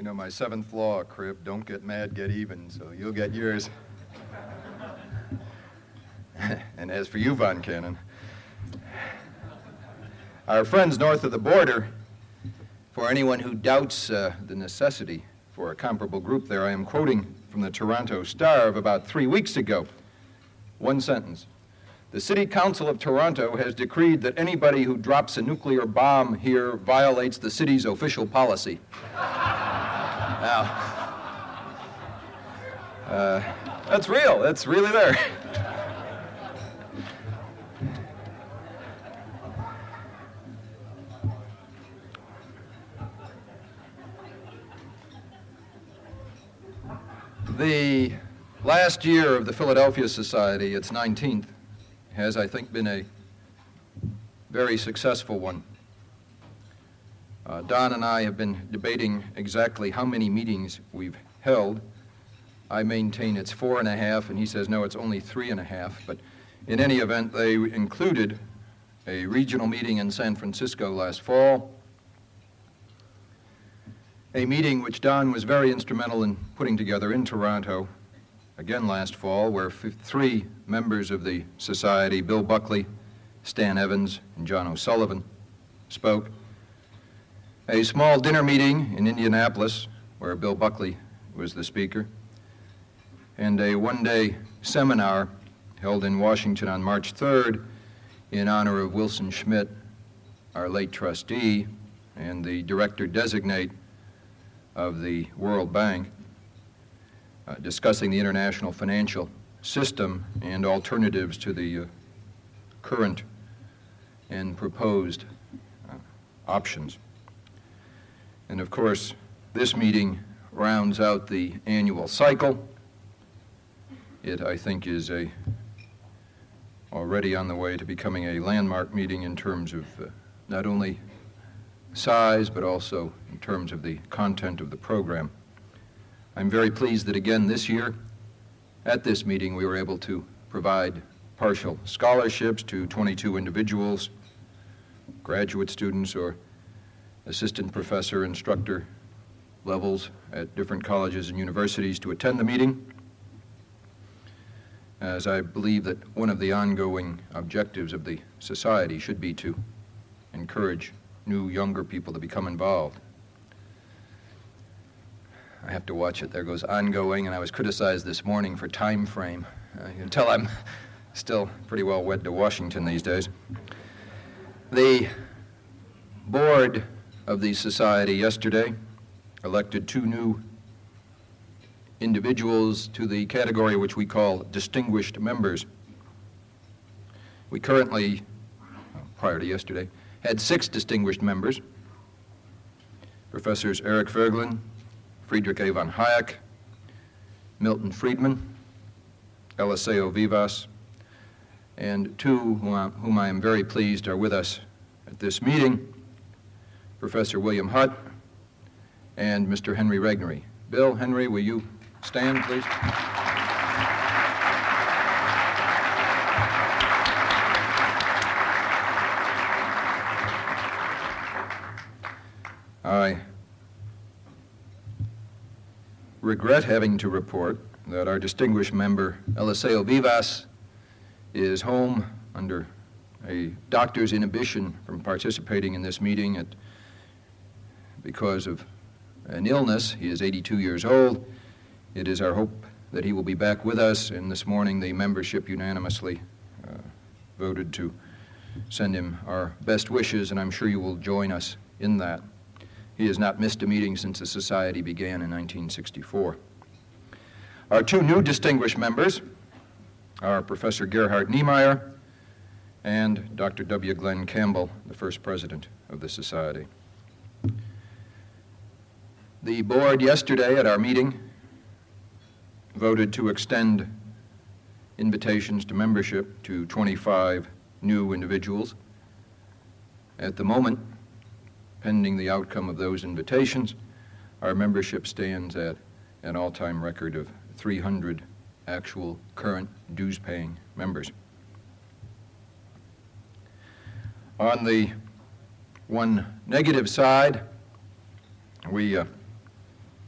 You know my seventh law, Crib, don't get mad, get even, so you'll get yours. And as for you, Von Cannon, our friends north of the border, for anyone who doubts the necessity for a comparable group there, I am quoting from the Toronto Star of about 3 weeks ago. One sentence. The City Council of Toronto has decreed that anybody who drops a nuclear bomb here violates the city's official policy. Now, that's real. That's really there. The last year of the Philadelphia Society, its 19th, has, I think, been a very successful one. Don and I have been debating exactly how many meetings we've held. I maintain it's 4.5, and he says, no, it's only 3.5. But in any event, they included a regional meeting in San Francisco last fall, a meeting which Don was very instrumental in putting together in Toronto, again last fall, where 3 members of the Society, Bill Buckley, Stan Evans, and John O'Sullivan, spoke. A small dinner meeting in Indianapolis, where Bill Buckley was the speaker, and a one-day seminar held in Washington on March 3rd in honor of Wilson Schmidt, our late trustee, and the director-designate of the World Bank, discussing the international financial system and alternatives to the current and proposed options. And of course, this meeting rounds out the annual cycle. It, I think, is already on the way to becoming a landmark meeting in terms of not only size, but also in terms of the content of the program. I'm very pleased that again this year, at this meeting, we were able to provide partial scholarships to 22 individuals, graduate students or assistant professor, instructor levels at different colleges and universities to attend the meeting, as I believe that one of the ongoing objectives of the society should be to encourage new, younger people to become involved. I have to watch it. There goes ongoing, and I was criticized this morning for time frame. You can tell I'm still pretty well wed to Washington these days. The board of the society yesterday elected 2 new individuals to the category which we call distinguished members. We currently, prior to yesterday, had 6 distinguished members: Professors Eric Voegelin, Friedrich A. von Hayek, Milton Friedman, Eliseo Vivas, and 2 whom I am very pleased are with us at this meeting, Professor William Hutt and Mr. Henry Regnery. Bill, Henry, will you stand, please? I regret having to report that our distinguished member, Eliseo Vivas, is home under a doctor's inhibition from participating in this meeting because of an illness. He is 82 years old. It is our hope that he will be back with us, and this morning the membership unanimously voted to send him our best wishes, and I'm sure you will join us in that. He has not missed a meeting since the society began in 1964. Our 2 new distinguished members are Professor Gerhard Niemeyer and Dr. W. Glenn Campbell, the first president of the society. The board yesterday at our meeting voted to extend invitations to membership to 25 new individuals. At the moment, pending the outcome of those invitations, our membership stands at an all-time record of 300 actual current dues-paying members. On the one negative side, we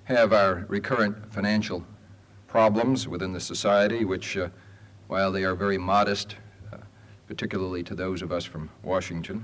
have our recurrent financial problems within the society, which, while they are very modest, particularly to those of us from Washington,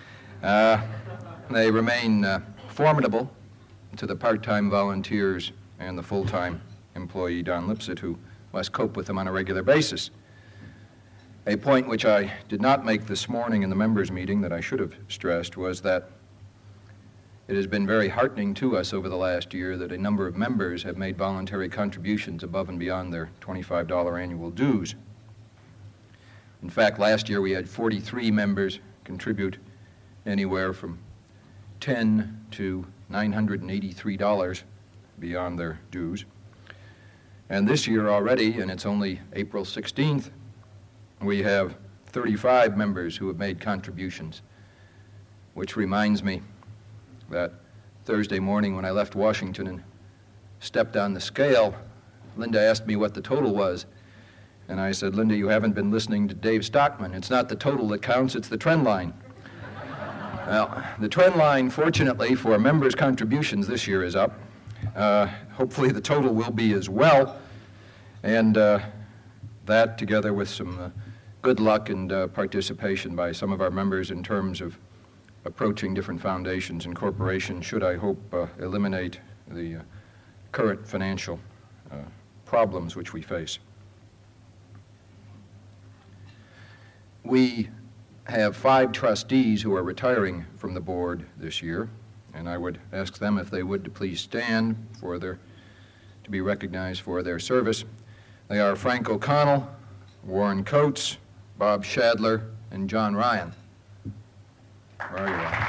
they remain formidable to the part-time volunteers and the full-time employee, Don Lipset, who must cope with them on a regular basis. A point which I did not make this morning in the members' meeting that I should have stressed was that it has been very heartening to us over the last year that a number of members have made voluntary contributions above and beyond their $25 annual dues. In fact, last year we had 43 members contribute anywhere from $10 to $983 beyond their dues. And this year already, and it's only April 16th, we have 35 members who have made contributions, which reminds me that Thursday morning when I left Washington and stepped on the scale, Linda asked me what the total was. And I said, Linda, you haven't been listening to Dave Stockman. It's not the total that counts, it's the trend line. Well, the trend line, fortunately, for members' contributions this year is up. Hopefully the total will be as well. And that, together with some good luck and participation by some of our members in terms of approaching different foundations and corporations, should, I hope, eliminate the current financial problems which we face. We have 5 trustees who are retiring from the board this year, and I would ask them if they would to please stand to be recognized for their service. They are Frank O'Connell, Warren Coates, Bob Shadler, and John Ryan. Where are you all?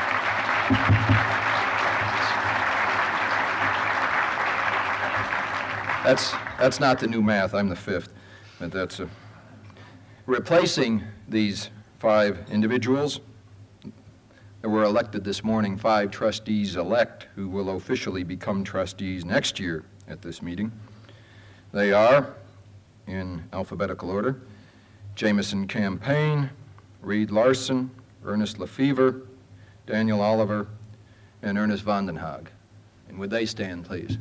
That's not the new math. I'm the 5th, but that's replacing these 5 individuals. There were elected this morning 5 trustees-elect who will officially become trustees next year at this meeting. They are, in alphabetical order, Jameson Campaign, Reed Larson, Ernest Lefevre, Daniel Oliver, and Ernest Vandenhaag. And would they stand, please?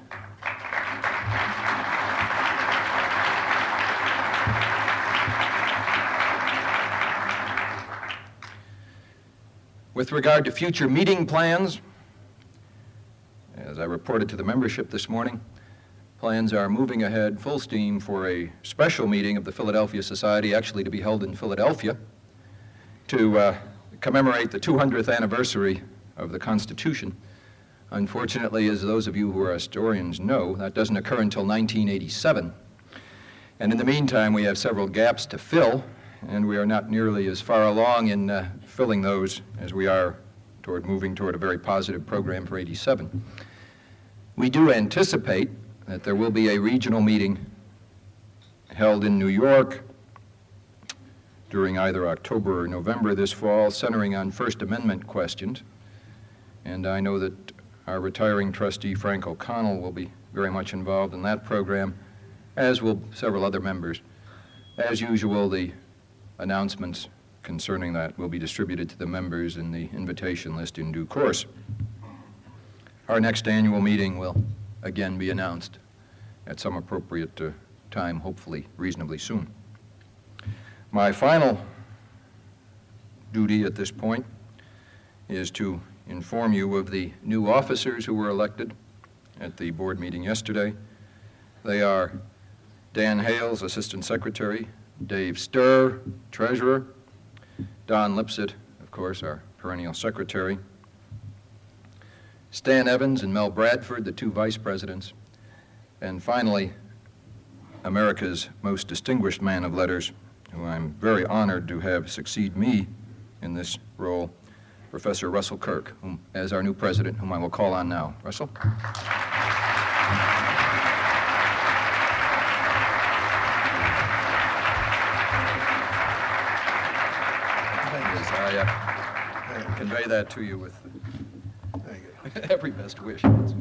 With regard to future meeting plans, as I reported to the membership this morning, plans are moving ahead full steam for a special meeting of the Philadelphia Society, actually to be held in Philadelphia, to commemorate the 200th anniversary of the Constitution. Unfortunately, as those of you who are historians know, that doesn't occur until 1987. And in the meantime, we have several gaps to fill, and we are not nearly as far along in filling those as we are moving toward a very positive program for 87. We do anticipate that there will be a regional meeting held in New York during either October or November this fall, centering on First Amendment questions. And I know that our retiring trustee, Frank O'Connell, will be very much involved in that program, as will several other members. As usual, the announcements concerning that will be distributed to the members in the invitation list in due course. Our next annual meeting will again be announced at some appropriate time, hopefully reasonably soon. My final duty at this point is to inform you of the new officers who were elected at the board meeting yesterday. They are Dan Hales, Assistant Secretary, Dave Sturr, Treasurer, Don Lipset, of course, our perennial Secretary, Stan Evans and Mel Bradford, the 2 Vice Presidents, and finally, America's most distinguished man of letters, who I'm very honored to have succeed me in this role, Professor Russell Kirk, as our new president, whom I will call on now. Russell? I convey that to you with every best wish.